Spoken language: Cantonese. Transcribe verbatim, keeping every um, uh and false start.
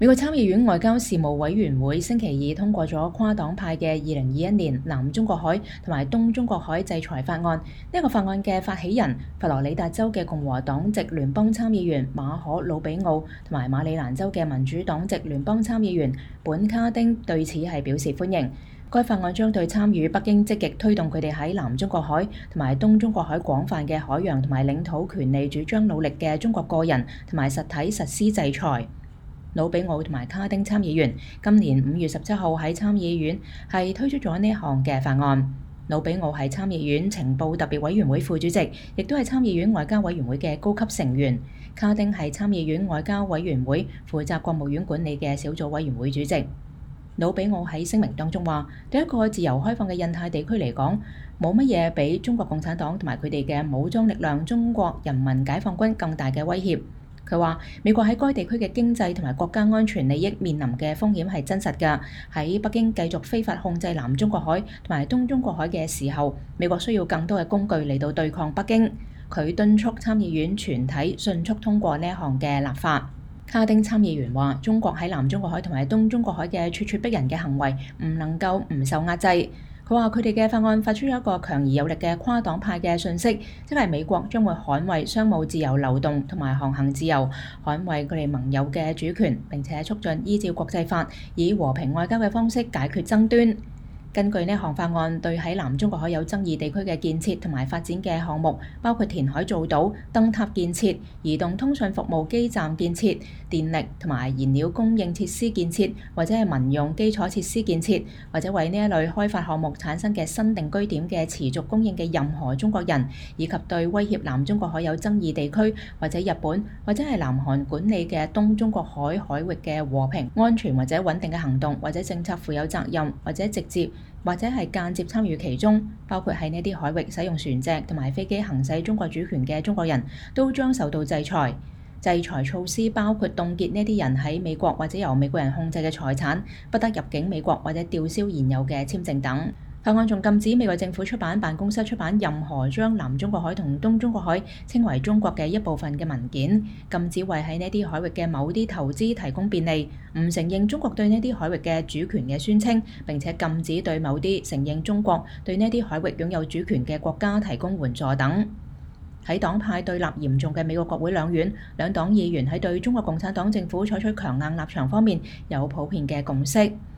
美國參議院外交事務委員會星期二通過咗跨黨派嘅二零二一年南中國海同埋東中國海制裁法案。呢、這個法案嘅發起人佛羅里達州嘅共和黨籍聯邦參議員馬可魯比奧同埋馬里蘭州嘅民主黨籍聯邦參議員本卡丁對此係表示歡迎。該法案將對參與北京積極推動佢哋喺南中國海同埋東中國海廣泛嘅海洋同埋領土權利主張努力嘅中國個人同埋實體實施制裁。魯比奧同埋卡丁參議員今年五月十七號喺參議院係推出咗呢項嘅法案。魯比奧係參議院情報特別委員會副主席，亦都係參議院外交委員會嘅高級成員。卡丁係參議院外交委員會負責國務院管理嘅小組委員會主席。魯比奧喺聲明當中話：對一個自由開放嘅印太地區嚟講，冇乜嘢比中國共產黨同埋佢哋嘅武裝力量中國人民解放軍更大嘅威脅。佢話：美國喺該地區嘅經濟同埋國家安全利益面臨嘅風險係真實㗎。喺北京繼續非法控制南中國海同埋東中國海嘅時候，美國需要更多嘅工具嚟到對抗北京。佢敦促參議院全體迅速通過呢一項嘅立法。卡丁參議員話：中國喺南中國海同埋東中國海嘅咄咄逼人嘅行為唔能夠唔受壓制。佢話：佢哋嘅法案發出咗一個強而有力嘅跨黨派嘅訊息，即係美國將會捍衛商務自由流動同埋航行自由，捍衛佢哋盟友嘅主權，並且促進依照國際法以和平外交嘅方式解決爭端。根據呢項法案，對喺南中國海有爭議地區嘅建設同埋發展嘅項目，包括填海造島、燈塔建設、移動通訊服務基站建設、電力同埋燃料供應設施建設，或者係民用基礎設施建設，或者為呢一類開發項目產生嘅新定居點嘅持續供應嘅任何中國人，以及對威脅南中國海有爭議地區或者日本或者係南韓管理嘅東中國海海域嘅和平、安全或者穩定嘅行動或者政策負有責任，或者直接或者係間接參與其中，包括喺呢啲海域使用船隻同埋飛機行使中國主權嘅中國人都將受到制裁。制裁措施包括凍結呢啲人喺美國或者由美國人控制嘅財產，不得入境美國或者吊銷現有嘅簽證等。法案仲禁止美國政府出版辦公室出版任何將南中國海同東中國海稱為中國嘅一部分嘅文件，禁止為喺呢啲海域嘅某啲投資提供便利，唔承認中國對呢啲海域嘅主權嘅宣稱，並且禁止對某啲承認中國對呢啲海域擁有主權嘅國家提供援助等。喺黨派對立嚴重嘅美國國會兩院，兩黨議員喺對中國共產黨政府採取強硬立場方面有普遍嘅共識。